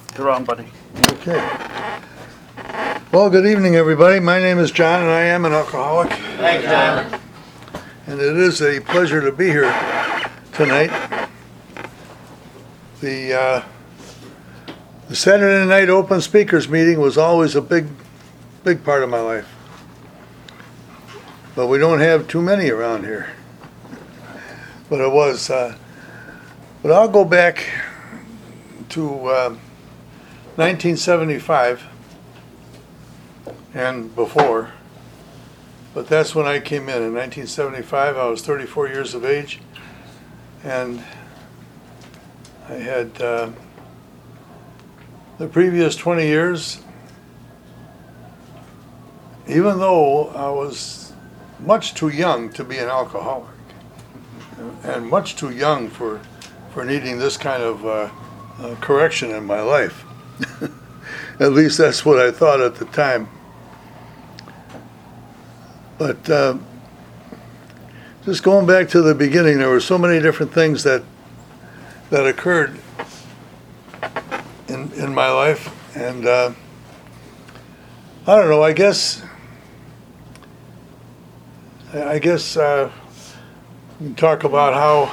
You're on, buddy. Okay. Well, good evening, everybody. My name is John, and I am an alcoholic. Thank you, John. And it is a pleasure to be here tonight. The Saturday night open speakers meeting was always a big part of my life. But we don't have too many around here. But it was. But I'll go back to 1975 and before. But that's when I came in 1975. I was 34 years of age, and I had the previous 20 years, even though I was much too young to be an alcoholic, and much too young for needing this kind of correction in my life. At least that's what I thought at the time. But just going back to the beginning, there were so many different things that occurred in my life, and I don't know. I guess we can talk about how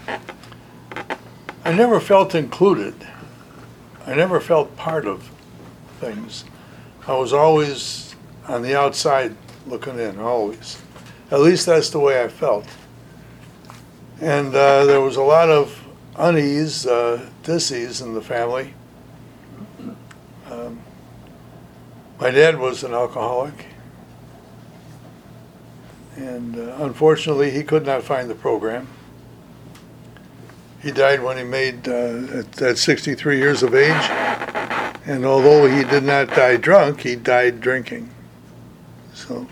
I never felt included. I never felt part of things. I was always on the outside looking in, always. At least that's the way I felt. And there was a lot of unease, dis-ease in the family. My dad was an alcoholic, and unfortunately he could not find the program. He died when he made, at 63 years of age, and although he did not die drunk, he died drinking. So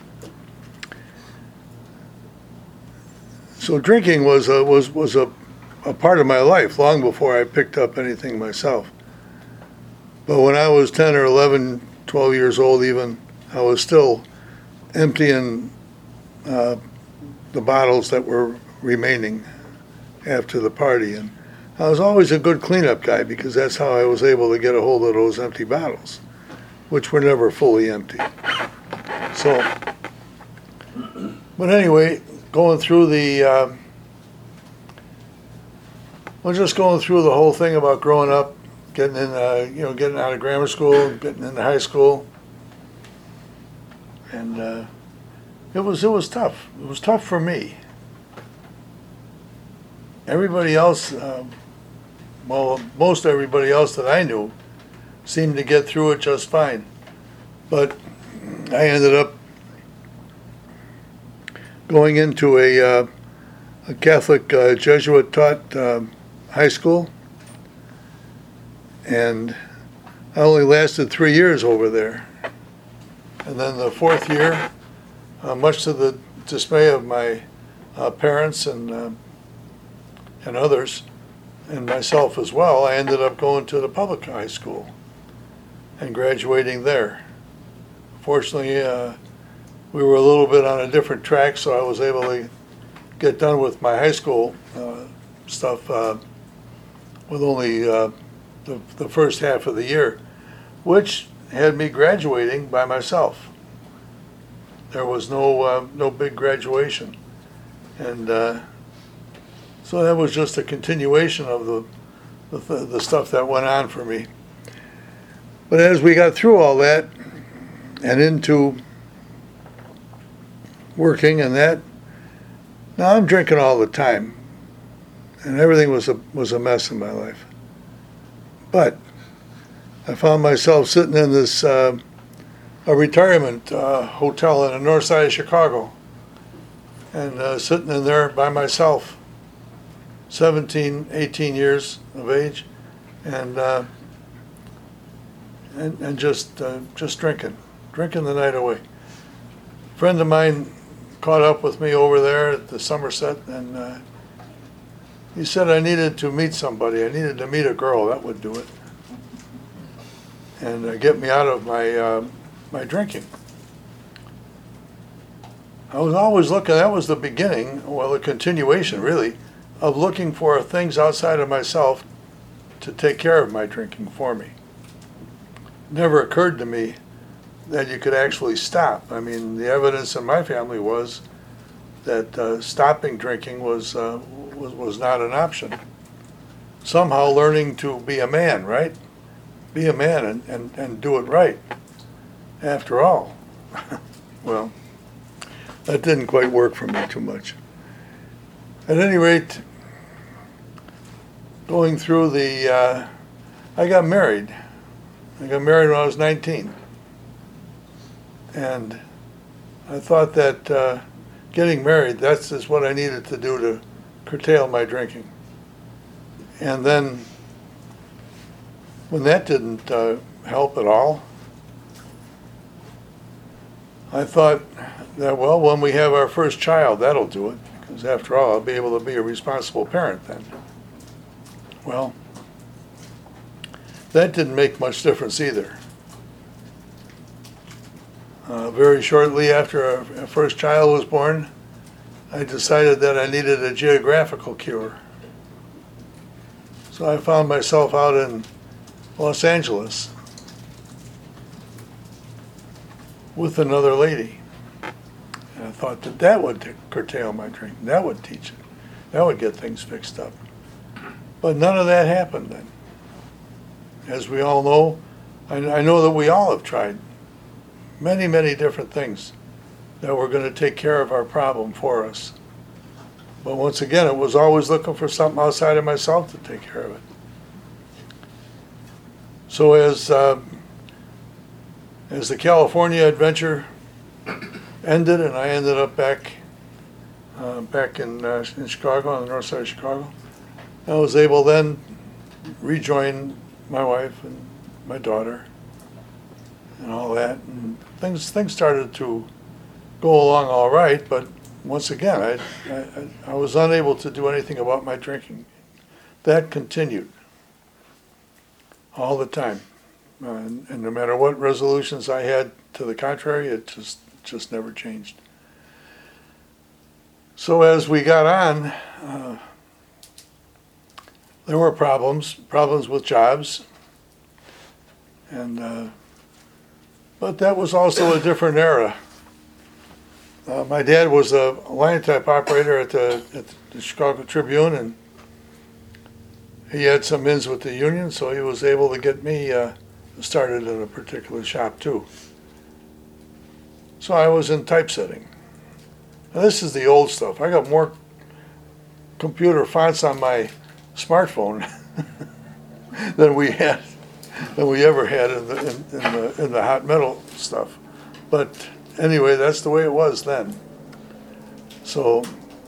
drinking was a part of my life long before I picked up anything myself. But when I was 10 or 11, 12 years old even, I was still emptying the bottles that were remaining after the party. And I was always a good cleanup guy because that's how I was able to get a hold of those empty bottles, which were never fully empty. So, but anyway, going through the whole thing about growing up, getting in, getting out of grammar school, getting into high school, and it was tough. It was tough for me. Everybody else, most everybody else that I knew, seemed to get through it just fine. But I ended up going into a Catholic Jesuit-taught high school, and I only lasted 3 years over there. And then the fourth year, much to the dismay of my parents and others, and myself as well, I ended up going to the public high school and graduating there. Fortunately, we were a little bit on a different track, so I was able to get done with my high school stuff with only the first half of the year, which had me graduating by myself. There was no big graduation, and so that was just a continuation of the stuff that went on for me. But as we got through all that and into working and that, now I'm drinking all the time, and everything was a mess in my life. But I found myself sitting in this a retirement hotel in the north side of Chicago, and sitting in there by myself, 17, 18 years of age, and just drinking the night away. A friend of mine caught up with me over there at the Somerset, and he said I needed to meet somebody. I needed to meet a girl. That would do it, and get me out of my drinking. I was always looking. That was the beginning, well, the continuation, really, of looking for things outside of myself to take care of my drinking for me. never occurred to me that you could actually stop. I mean, the evidence in my family was that stopping drinking was not an option. Somehow learning to be a man, right? Be a man and do it right. After all, well, that didn't quite work for me too much. At any rate, going through I got married. I got married when I was 19. And I thought that getting married, that's just what I needed to do to curtail my drinking. And then when that didn't help at all, I thought that, well, when we have our first child, that'll do it. Because after all, I'll be able to be a responsible parent then. Well, that didn't make much difference either. Very shortly after our first child was born, I decided that I needed a geographical cure. So I found myself out in Los Angeles with another lady. And I thought that would curtail my drinking. That would teach it. That would get things fixed up. But none of that happened then. As we all know, I know that we all have tried many, many different things that were going to take care of our problem for us. But once again, it was always looking for something outside of myself to take care of it. So as the California adventure ended and I ended up back in Chicago, on the north side of Chicago, I was able then rejoin my wife and my daughter and all that. And things started to go along all right, but once again, I was unable to do anything about my drinking. That continued all the time. And no matter what resolutions I had to the contrary, it just never changed. So as we got on, there were problems with jobs, and but that was also a different era. My dad was a line type operator at the Chicago Tribune, and he had some ins with the union, so he was able to get me started in a particular shop too. So I was in typesetting. Now this is the old stuff. I got more computer fonts on my smartphone than we ever had in the hot metal stuff. But anyway, that's the way it was then. So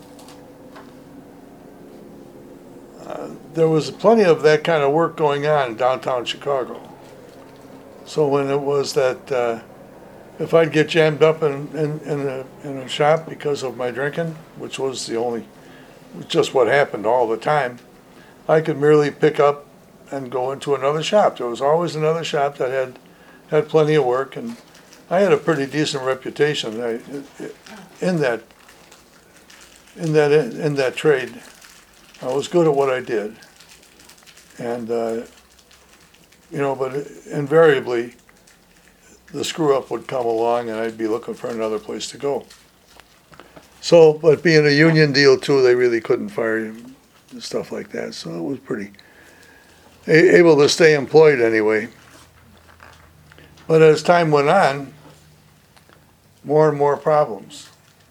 there was plenty of that kind of work going on in downtown Chicago. So when it was that if I'd get jammed up in a shop because of my drinking, which was just what happened all the time, I could merely pick up and go into another shop. There was always another shop that had plenty of work, and I had a pretty decent reputation in that trade. I was good at what I did, and but invariably the screw up would come along, and I'd be looking for another place to go. So, but being a union deal too, they really couldn't fire you and stuff like that. So it was pretty able to stay employed anyway. But as time went on, more and more problems.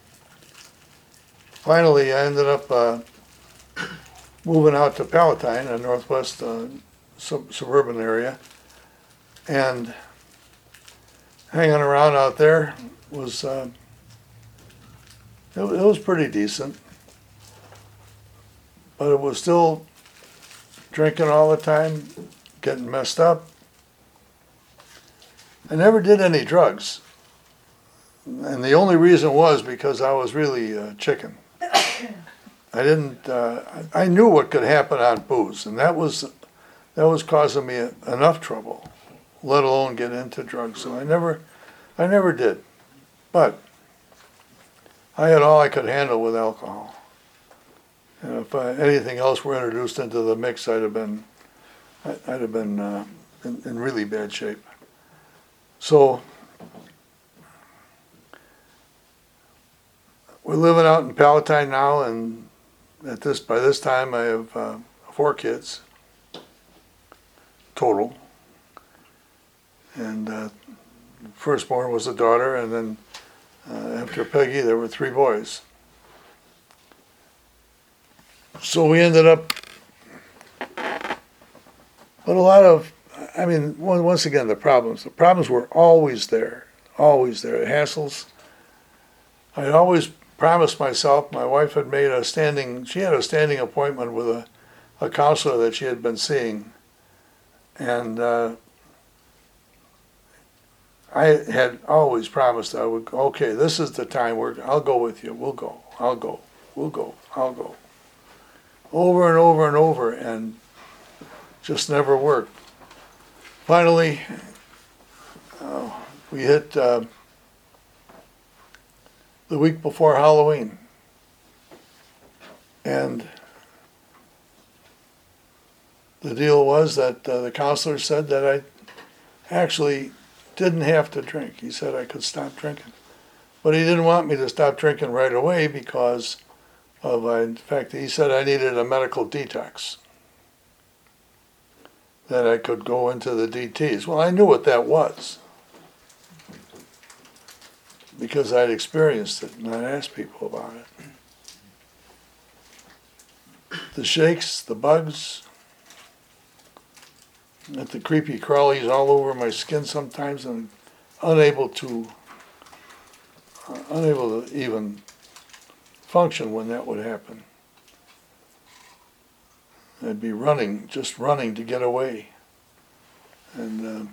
Finally, I ended up moving out to Palatine, a northwest suburban area, and hanging around out there was it was pretty decent, but it was still drinking all the time, getting messed up. I never did any drugs, and the only reason was because I was really chicken. I didn't. I knew what could happen on booze, and that was causing me enough trouble, let alone get into drugs. So I never did. But I had all I could handle with alcohol. And if anything else were introduced into the mix, I'd have been in really bad shape. So we're living out in Palatine now, and by this time I have 4 kids total. And firstborn was a daughter, and then after Peggy there were 3 boys. So we ended up, but a lot of, I mean, once again, the problems were always there, hassles. I had always promised myself, my wife had made she had a standing appointment with a counselor that she had been seeing. And I had always promised I would, okay, this is the time, I'll go with you, we'll go, I'll go. Over and over and over, and just never worked. Finally, we hit the week before Halloween, and the deal was that the counselor said that I actually didn't have to drink. He said I could stop drinking, but he didn't want me to stop drinking right away because in fact, he said I needed a medical detox, that I could go into the DTs. Well, I knew what that was because I'd experienced it and I'd asked people about it. The shakes, the bugs, and the creepy crawlies all over my skin sometimes, and unable to even function when that would happen. I'd be just running to get away. And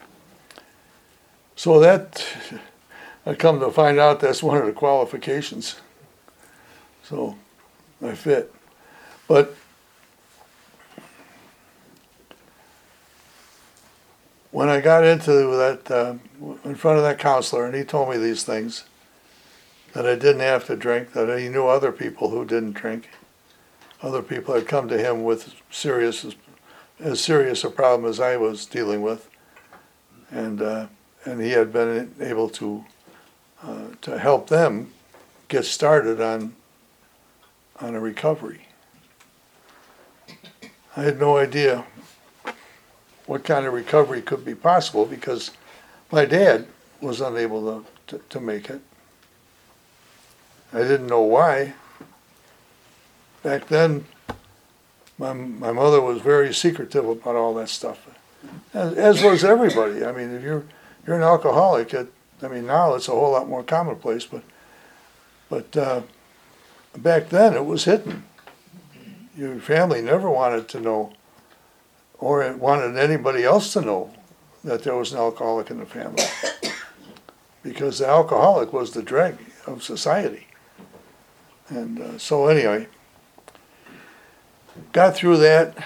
so that, I come to find out that's one of the qualifications. So I fit. But when I got into that, in front of that counselor, and he told me these things, that I didn't have to drink, that he knew other people who didn't drink. Other people had come to him with as serious a problem as I was dealing with, and he had been able to help them get started on a recovery. I had no idea what kind of recovery could be possible because my dad was unable to make it. I didn't know why. Back then, my mother was very secretive about all that stuff, as was everybody. I mean, if you're an alcoholic, now it's a whole lot more commonplace, but back then it was hidden. Your family never wanted to know, or wanted anybody else to know, that there was an alcoholic in the family, because the alcoholic was the drag of society. And so anyway, got through that.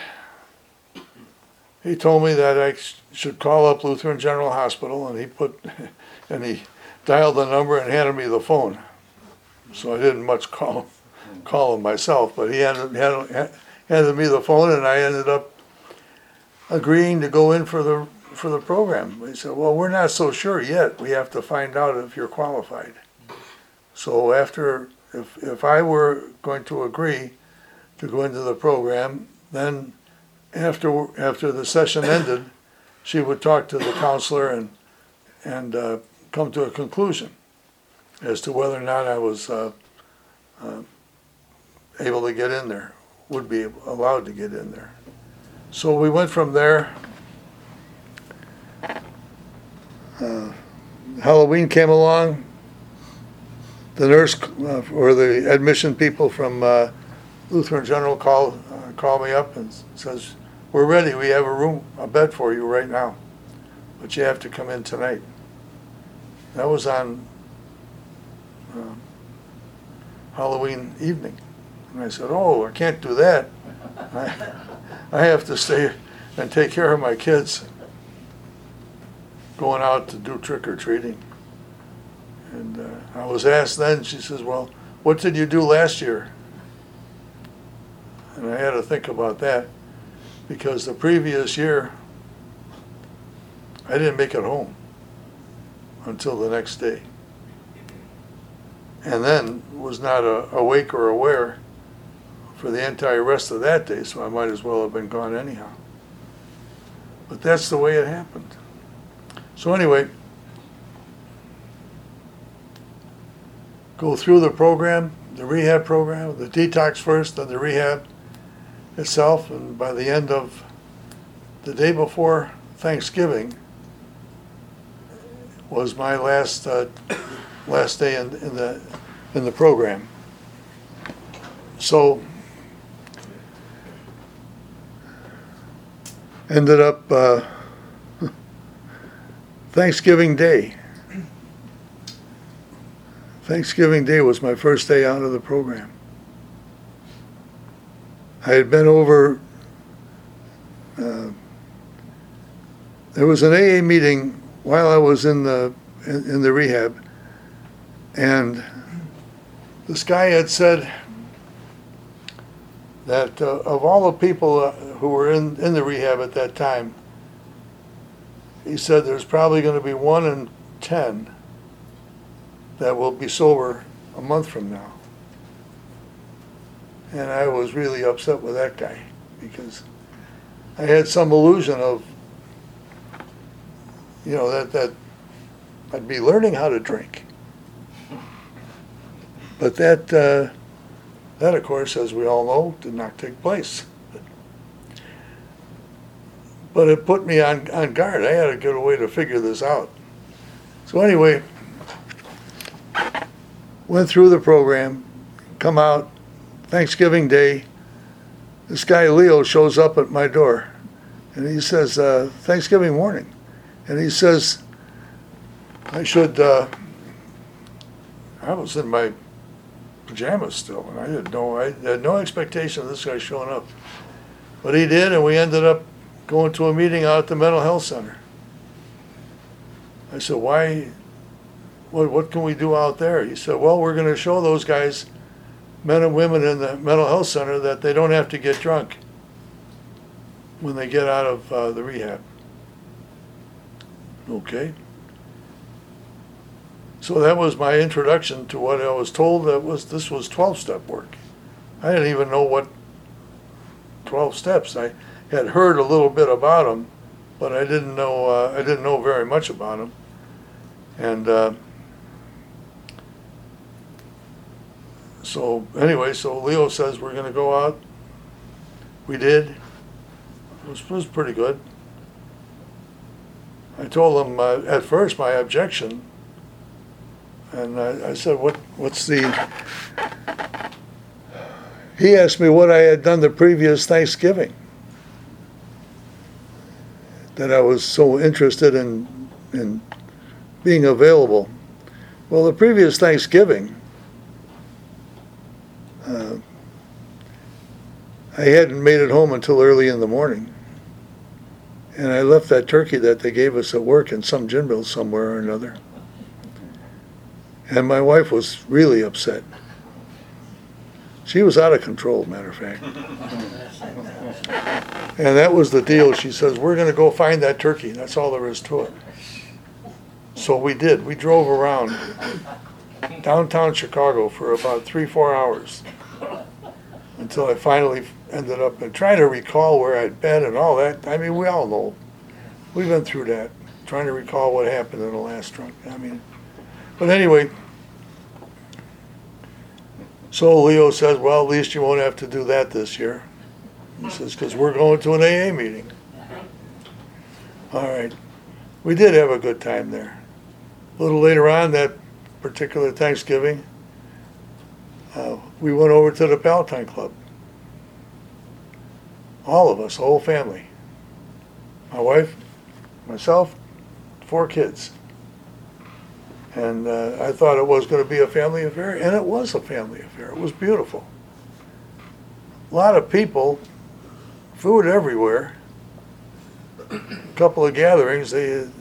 He told me that I should call up Lutheran General Hospital, and he dialed the number and handed me the phone. So I didn't much call him myself, but he handed me the phone, and I ended up agreeing to go in for the program. He said, "Well, we're not so sure yet. We have to find out if you're qualified." So if I were going to agree to go into the program, then after the session ended, she would talk to the counselor and come to a conclusion as to whether or not I was able to get in there, would be allowed to get in there. So we went from there. Halloween came along. The nurse or the admission people from Lutheran General called me up and says, "We're ready. We have a bed for you right now, but you have to come in tonight." That was on Halloween evening, and I said, "Oh, I can't do that. I have to stay and take care of my kids going out to do trick-or-treating." And I was asked then, she says, "Well, what did you do last year?" And I had to think about that, because the previous year, I didn't make it home. until the next day. And then was not awake or aware for the entire rest of that day, so I might as well have been gone anyhow. But that's the way it happened. So anyway, go through the program, the rehab program, the detox first, then the rehab itself, and by the end of the day before Thanksgiving was my last day in the program. So ended up Thanksgiving Day. Thanksgiving Day was my first day out of the program. I had been over, there was an AA meeting while I was in the rehab, and this guy had said that of all the people who were in the rehab at that time, he said there's probably going to be 1 in 10 that will be sober a month from now. And I was really upset with that guy because I had some illusion of, that I'd be learning how to drink. But that of course, as we all know, did not take place. But it put me on guard. I had to get a way to figure this out. So anyway, went through the program, come out, Thanksgiving Day, this guy Leo shows up at my door, and he says, Thanksgiving morning, and he says, I was in my pajamas still, and I had no expectation of this guy showing up. But he did, and we ended up going to a meeting out at the mental health center. I said, why, what can we do out there? He said, well, we're going to show those guys, men and women in the mental health center, that they don't have to get drunk when they get out of the rehab. Okay. So that was my introduction to what I was told this was 12-step work. I didn't even know what 12 steps. I had heard a little bit about them, but I didn't know very much about them. And so anyway, so Leo says we're going to go out. We did. It was pretty good. I told him at first my objection, and I said, what's the... He asked me what I had done the previous Thanksgiving, that I was so interested in being available. Well, the previous Thanksgiving, I hadn't made it home until early in the morning. And I left that turkey that they gave us at work in some gin mill somewhere or another. And my wife was really upset. She was out of control, matter of fact. And that was the deal. She says, we're going to go find that turkey. That's all there is to it. So we did. We drove around downtown Chicago for about 3-4 hours until I finally ended up and trying to recall where I'd been and all that. I mean, we all know. We've been through that, trying to recall what happened in the last drunk. I mean, but anyway, so Leo says, well, at least you won't have to do that this year. He says, because we're going to an AA meeting. All right. We did have a good time there. A little later on that particular Thanksgiving, we went over to the Palatine Club. All of us, the whole family. My wife, myself, 4 kids. And I thought it was going to be a family affair, and it was a family affair. It was beautiful. A lot of people, food everywhere, a couple of gatherings.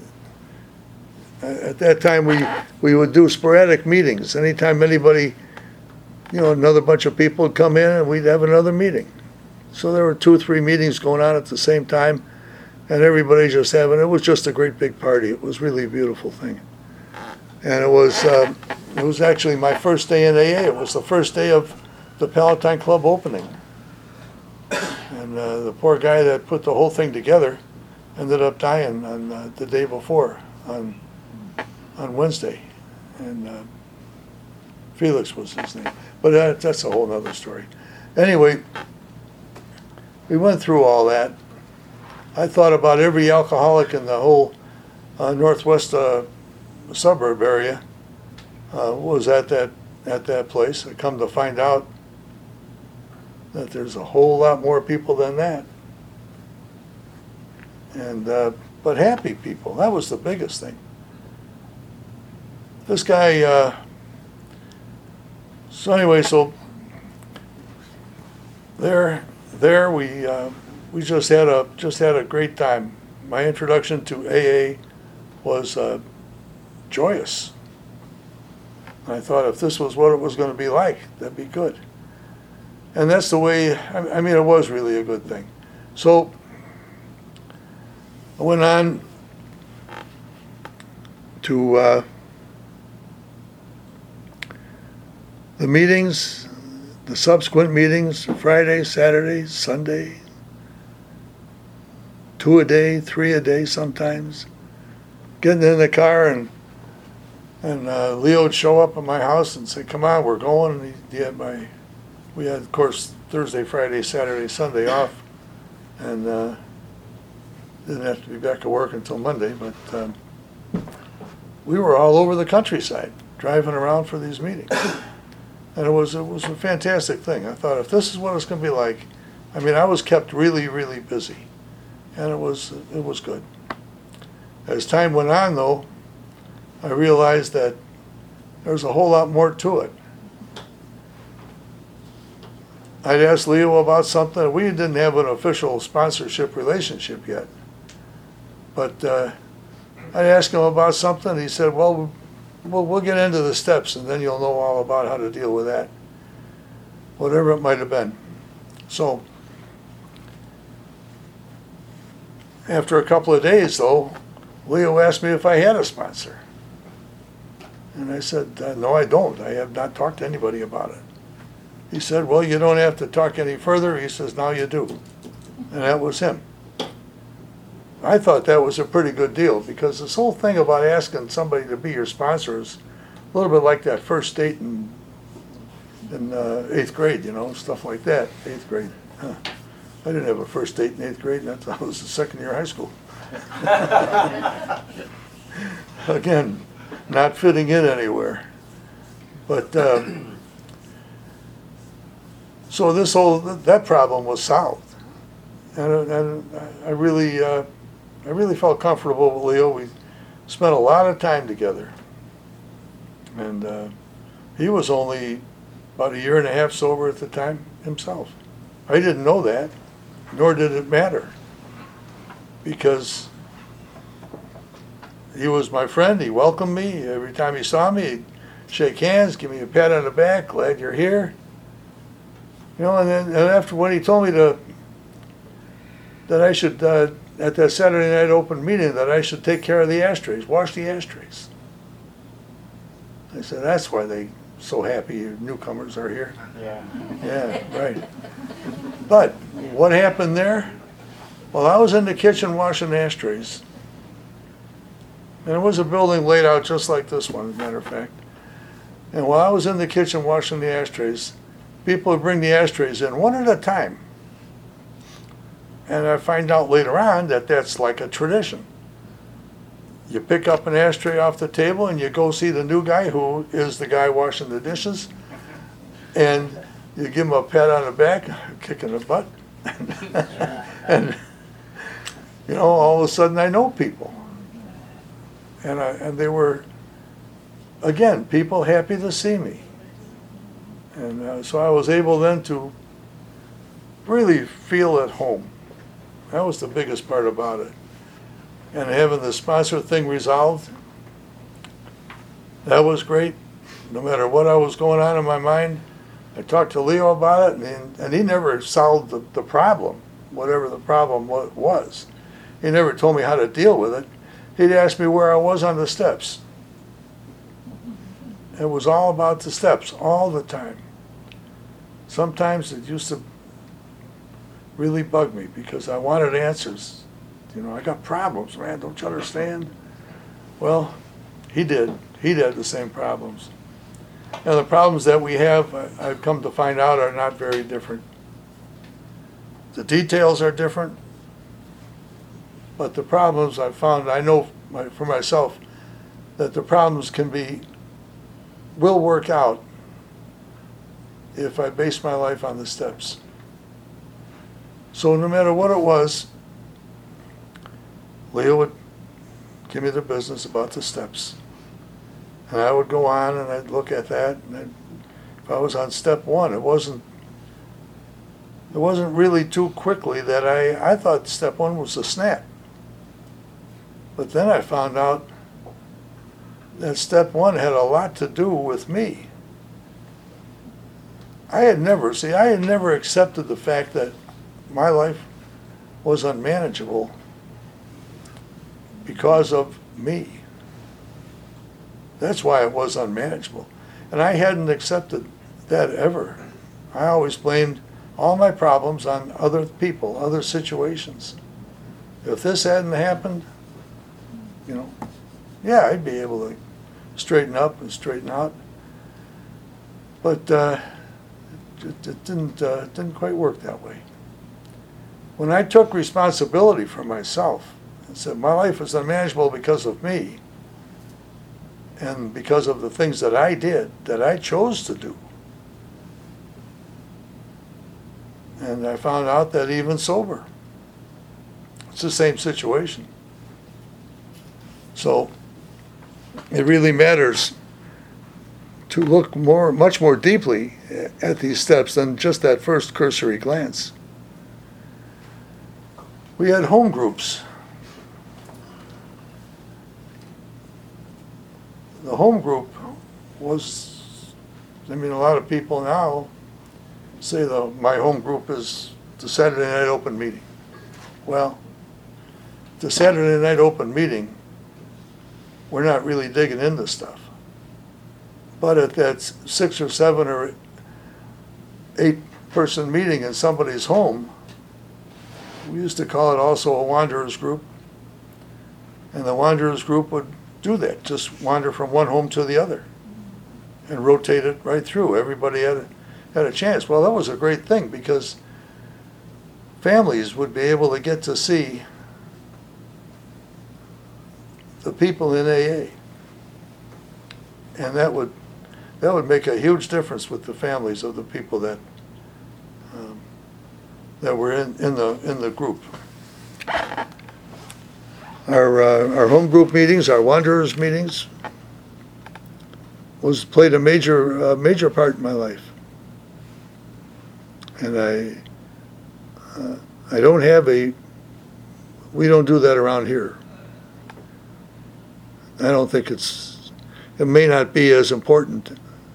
At that time, we would do sporadic meetings. Anytime anybody, another bunch of people would come in, and we'd have another meeting. So there were 2 or 3 meetings going on at the same time, and everybody just having, it was just a great big party. It was really a beautiful thing. And it was actually my first day in AA. It was the first day of the Palatine Club opening. And the poor guy that put the whole thing together ended up dying on the day before, on Wednesday. And Felix was his name. But that's a whole other story. Anyway, we went through all that. I thought about every alcoholic in the whole northwest suburb area was at that place. I come to find out that there's a whole lot more people than that. And but happy people. That was the biggest thing. This guy. So anyway, so there we just had a great time. My introduction to AA was joyous. I thought if this was what it was going to be like, that'd be good. And that's the way, I mean, it was really a good thing. So I went on to the meetings, the subsequent meetings, Friday, Saturday, Sunday, 2 a day, 3 a day sometimes. Getting in the car and Leo would show up at my house and say, "Come on, we're going." And we had, of course, Thursday, Friday, Saturday, Sunday off, and didn't have to be back at work until Monday. But we were all over the countryside driving around for these meetings, and it was a fantastic thing. I thought if this is what it's going to be like, I mean, I was kept really, really busy, and it was good. As time went on, though, I realized that there's a whole lot more to it. I'd asked Leo about something. We didn't have an official sponsorship relationship yet. But I'd ask him about something. He said, well, we'll get into the steps, and then you'll know all about how to deal with that. Whatever it might have been. So after a couple of days, though, Leo asked me if I had a sponsor. And I said, no, I don't. I have not talked to anybody about it. He said, well, you don't have to talk any further. He says, now you do. And that was him. I thought that was a pretty good deal, because this whole thing about asking somebody to be your sponsor is a little bit like that first date in 8th grade, stuff like that. 8th grade. Huh. I didn't have a first date in 8th grade. I was the second year of high school. Again, not fitting in anywhere. But so that problem was solved, and I really felt comfortable with Leo. We spent a lot of time together, and he was only about 1.5 years sober at the time himself. I didn't know that, nor did it matter, because he was my friend. He welcomed me every time he saw me. He'd shake hands, give me a pat on the back, glad you're here. And then after when he told me that I should, at that Saturday night open meeting, that I should take care of the ashtrays, wash the ashtrays. I said, that's why they're so happy you newcomers are here. Yeah. Yeah, right. But what happened there? Well, I was in the kitchen washing ashtrays. And it was a building laid out just like this one, as a matter of fact. And while I was in the kitchen washing the ashtrays, people would bring the ashtrays in one at a time. And I find out later on that that's like a tradition. You pick up an ashtray off the table and you go see the new guy, who is the guy washing the dishes, and you give him a pat on the back, a kick in the butt, and all of a sudden I know people. And they were, again, people happy to see me. And so I was able then to really feel at home. That was the biggest part about it. And having the sponsor thing resolved, that was great. No matter what I was going on in my mind, I talked to Leo about it, and he never solved the problem, whatever the problem was. He never told me how to deal with it. He'd ask me where I was on the steps. it was all about the steps all the time. Sometimes it used to really bug me because I wanted answers. You know, I got problems, man, don't you understand? Well, he did. He'd had the same problems. And the problems that we have, I've come to find out, are not very different. The details are different, but the problems I've found, I know for myself, that the problems will work out if I base my life on the steps. So no matter what it was, Leah would give me the business about the steps. And I would go on and I'd look at that, and if I was on step one, it wasn't really too quickly that I thought step one was a snap. But then I found out that step one had a lot to do with me. I had never accepted the fact that my life was unmanageable because of me. That's why it was unmanageable. And I hadn't accepted that ever. I always blamed all my problems on other people, other situations. If this hadn't happened, you know, yeah, I'd be able to straighten up and straighten out. But it didn't quite work that way. When I took responsibility for myself and said my life is unmanageable because of me and because of the things that I did, that I chose to do, and I found out that even sober, it's the same situation. So it really matters to look much more deeply at these steps than just that first cursory glance. We had home groups. The home group was, a lot of people now say my home group is the Saturday night open meeting. Well, the Saturday night open meeting, we're not really digging into stuff. But at that 6 or 7 or 8 person meeting in somebody's home, we used to call it also a wanderers group. And the wanderers group would do that, just wander from one home to the other and rotate it right through. Everybody had a chance. Well, that was a great thing because families would be able to get to see the people in AA. And that would make a huge difference with the families of the people that were in the group. Our home group meetings, our wanderers meetings, played a major part in my life. And we don't do that around here. I don't think it may not be as important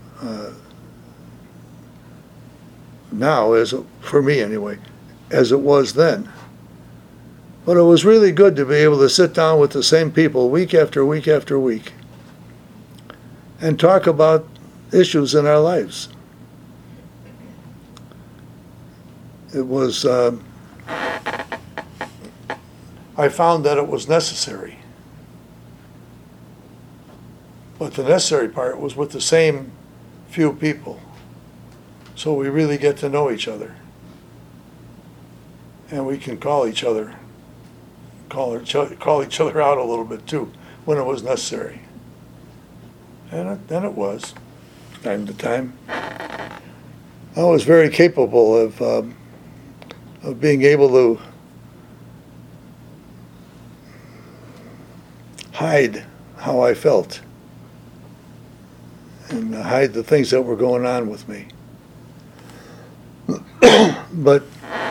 now, for me anyway, as it was then. But it was really good to be able to sit down with the same people week after week after week and talk about issues in our lives. It was, I found that it was necessary. But the necessary part was with the same few people. So we really get to know each other. And we can call each other out a little bit too when it was necessary. And it was, time to time. I was very capable of being able to hide how I felt and hide the things that were going on with me. But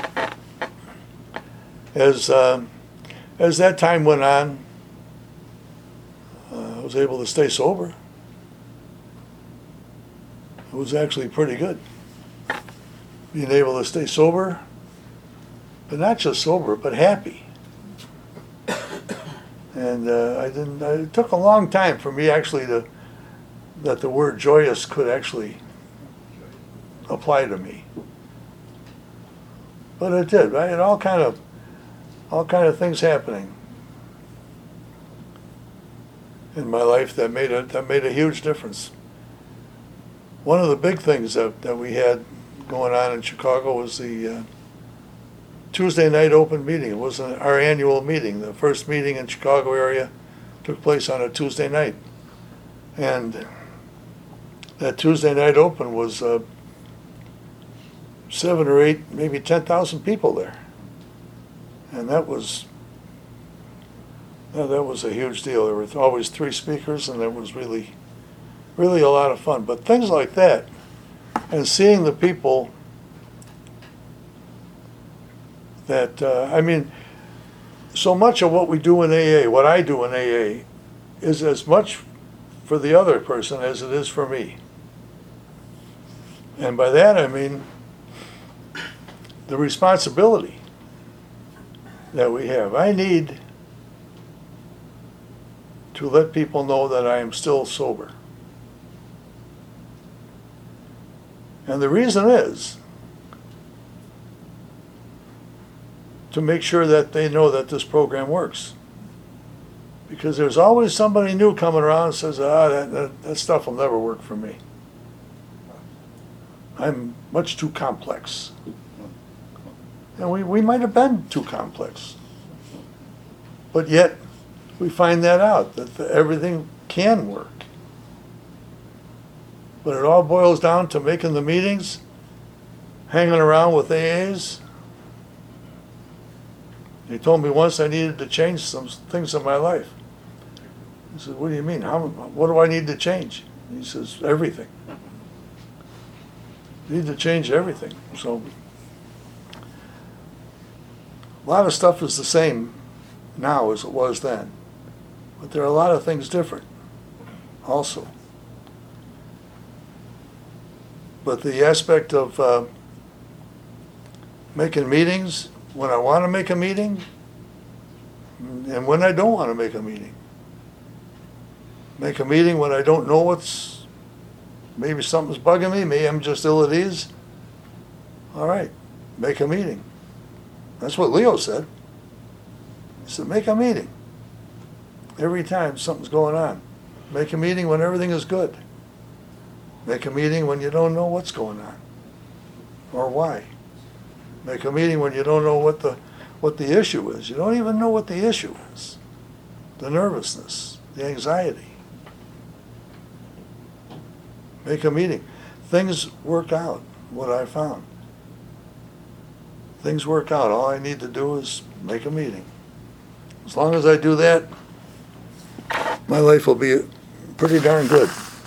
as that time went on, I was able to stay sober. It was actually pretty good. Being able to stay sober, but not just sober, but happy. And it took a long time for me actually to that the word joyous could actually apply to me. But it did. I had all kind of things happening in my life that made a huge difference. One of the big things that we had going on in Chicago was the Tuesday night open meeting. It was our annual meeting. The first meeting in Chicago area took place on a Tuesday night. And that Tuesday night open was 7 or 8, maybe 10,000 people there. And that was a huge deal. There were always 3 speakers, and it was really a lot of fun. But things like that, and seeing the people that, so much of what we do in AA, what I do in AA, is as much for the other person as it is for me. And by that I mean the responsibility that we have. I need to let people know that I am still sober. And the reason is to make sure that they know that this program works. Because there's always somebody new coming around and says, that stuff will never work for me. I'm much too complex. And we might have been too complex. But yet, we find that out, that everything can work. But it all boils down to making the meetings, hanging around with AAs. He told me once I needed to change some things in my life. I said, what do you mean? What do I need to change? He says, everything. You need to change everything. So a lot of stuff is the same now as it was then. But there are a lot of things different also. But the aspect of making meetings when I want to make a meeting and when I don't want to make a meeting. Make a meeting when I don't know maybe something's bugging me, maybe I'm just ill at ease. All right, make a meeting. That's what Leo said. He said, make a meeting. Every time something's going on. Make a meeting when everything is good. Make a meeting when you don't know what's going on or why. Make a meeting when you don't know what the issue is. You don't even know what the issue is. The nervousness, the anxiety. Make a meeting. Things work out, what I found. Things work out. All I need to do is make a meeting. As long as I do that, my life will be pretty darn good.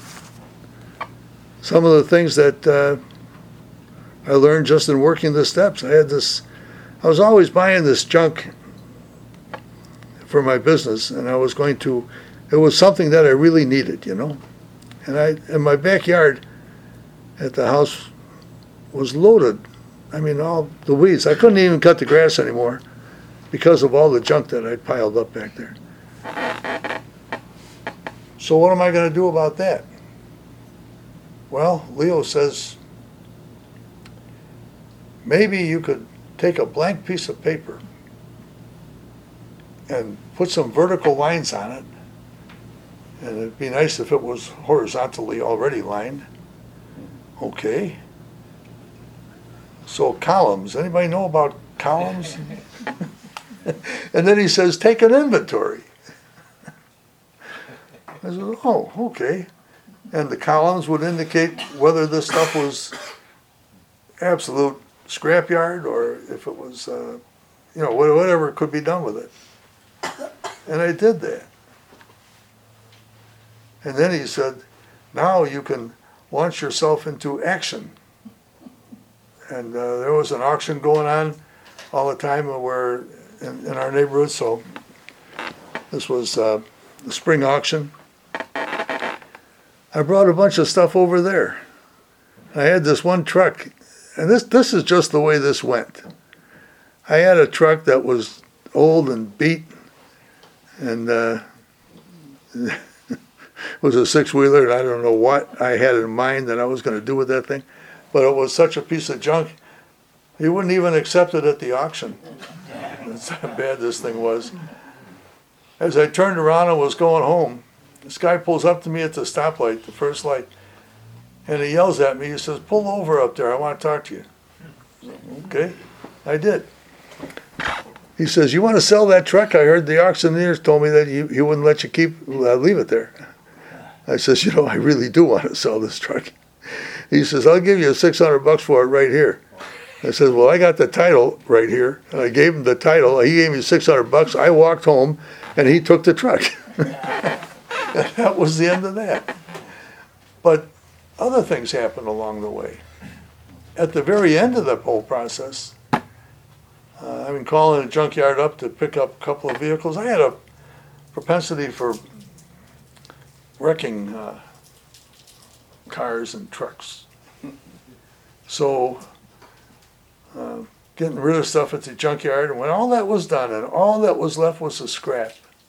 Some of the things that I learned just in working the steps, I was always buying this junk for my business, and it was something that I really needed, And my backyard at the house was loaded. All the weeds. I couldn't even cut the grass anymore because of all the junk that I'd piled up back there. So what am I going to do about that? Well, Leo says, maybe you could take a blank piece of paper and put some vertical lines on it. And it'd be nice if it was horizontally already lined. Okay. So columns. Anybody know about columns? And then he says, take an inventory. I said, oh, okay. And the columns would indicate whether this stuff was absolute scrapyard or if it was, whatever could be done with it. And I did that. And then he said, now you can launch yourself into action. And there was an auction going on all the time where in our neighborhood, so this was the spring auction. I brought a bunch of stuff over there. I had this one truck, and this is just the way this went. I had a truck that was old and beat, and was a six-wheeler, and I don't know what I had in mind that I was going to do with that thing, but it was such a piece of junk, he wouldn't even accept it at the auction. That's how bad this thing was. As I turned around and was going home, this guy pulls up to me at the stoplight, the first light, and he yells at me. He says, "Pull over up there. I want to talk to you." Okay, I did. He says, "You want to sell that truck? I heard the auctioneers told me that he wouldn't let you leave it there." I says, "I really do want to sell this truck." He says, "I'll give you $600 for it right here." I said, "Well, I got the title right here." And I gave him the title. He gave me $600. I walked home, and he took the truck. And that was the end of that. But other things happened along the way. At the very end of the whole process, I've been calling a junkyard up to pick up a couple of vehicles. I had a propensity for wrecking cars and trucks. So getting rid of stuff at the junkyard, and when all that was done and all that was left was the scrap,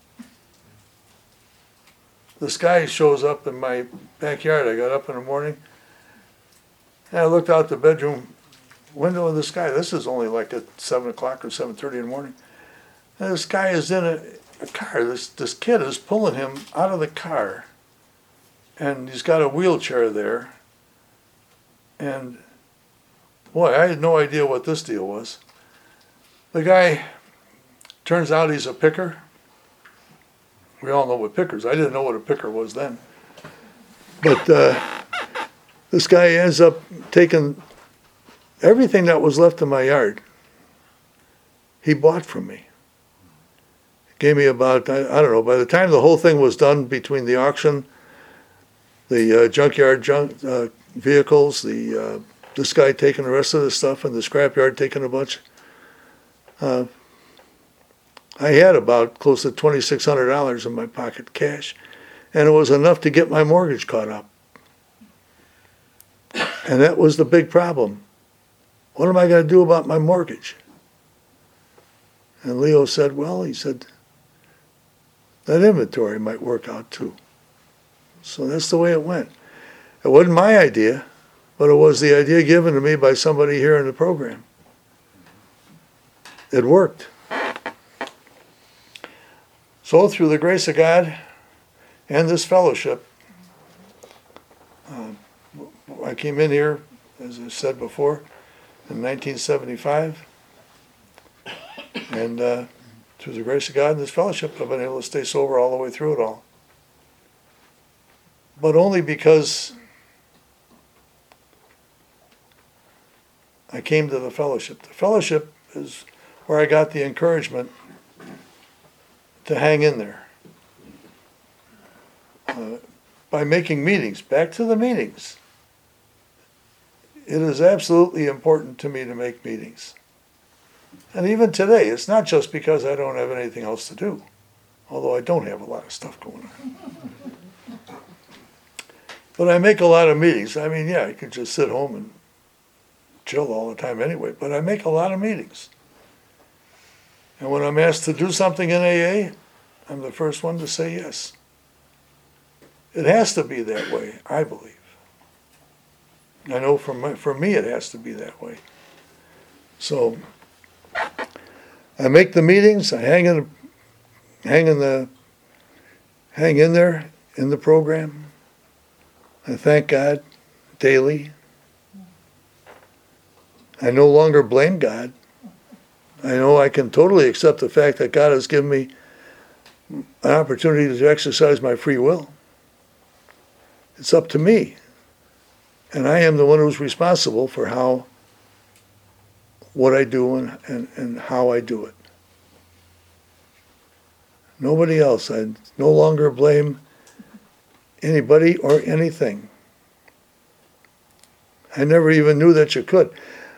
this guy shows up in my backyard. I got up in the morning, and I looked out the bedroom window of this guy. This is only like at 7 o'clock or 7:30 in the morning. And this guy is in a car. This kid is pulling him out of the car, and he's got a wheelchair there. And boy, I had no idea what this deal was. The guy, turns out he's a picker. We all know what pickers. I didn't know what a picker was then. But this guy ends up taking everything that was left in my yard. He bought from me. Gave me about, I don't know, by the time the whole thing was done between the auction, the junkyard vehicles, this guy taking the rest of the stuff, and the scrapyard taking a bunch, I had about close to $2,600 in my pocket cash, and it was enough to get my mortgage caught up. And that was the big problem. What am I going to do about my mortgage? And Leo said, well, he said, that inventory might work out too. So that's the way it went. It wasn't my idea, but it was the idea given to me by somebody here in the program. It worked. So through the grace of God and this fellowship, I came in here, as I said before, in 1975. And through the grace of God and this fellowship, I've been able to stay sober all the way through it all. But only because I came to the fellowship. The fellowship is where I got the encouragement to hang in there. By making meetings, back to the meetings. It is absolutely important to me to make meetings. And even today, it's not just because I don't have anything else to do, although I don't have a lot of stuff going on. But I make a lot of meetings. I mean, yeah, I could just sit home and chill all the time anyway, but I make a lot of meetings. And when I'm asked to do something in AA, I'm the first one to say yes. It has to be that way, I believe. I know for me it has to be that way. So I make the meetings, I hang in there in the program. I thank God daily. I no longer blame God. I know I can totally accept the fact that God has given me an opportunity to exercise my free will. It's up to me. And I am the one who's responsible for what I do and how I do it. Nobody else. I no longer blame anybody or anything. I never even knew that you could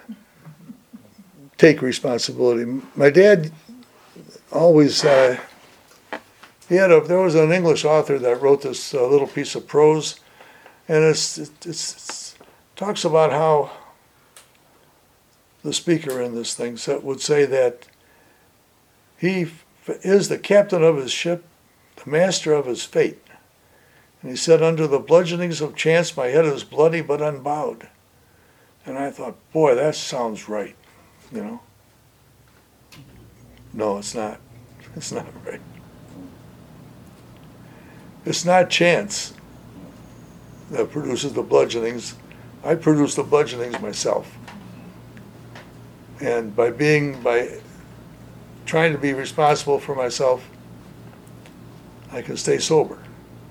take responsibility. My dad always, there was an English author that wrote this little piece of prose, and it talks about how the speaker in this thing would say that he is the captain of his ship, the master of his fate. And he said, under the bludgeonings of chance, my head is bloody but unbowed. And I thought, boy, that sounds right, you know. No, it's not. It's not right. It's not chance that produces the bludgeonings. I produce the bludgeonings myself. And by trying to be responsible for myself, I can stay sober.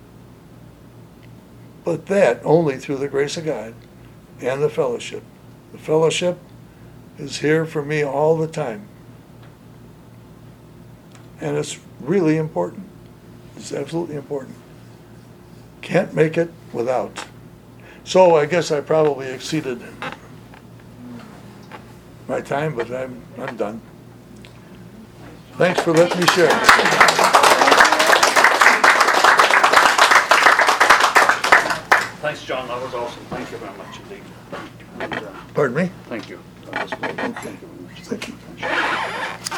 But that only through the grace of God and the fellowship. The fellowship is here for me all the time. And it's really important. It's absolutely important. Can't make it without. So I guess I probably exceeded my time, but I'm done. Thanks for letting me share. Thanks, John. That was awesome. Thank you very much indeed. Pardon me? Thank you. Okay. Thank you.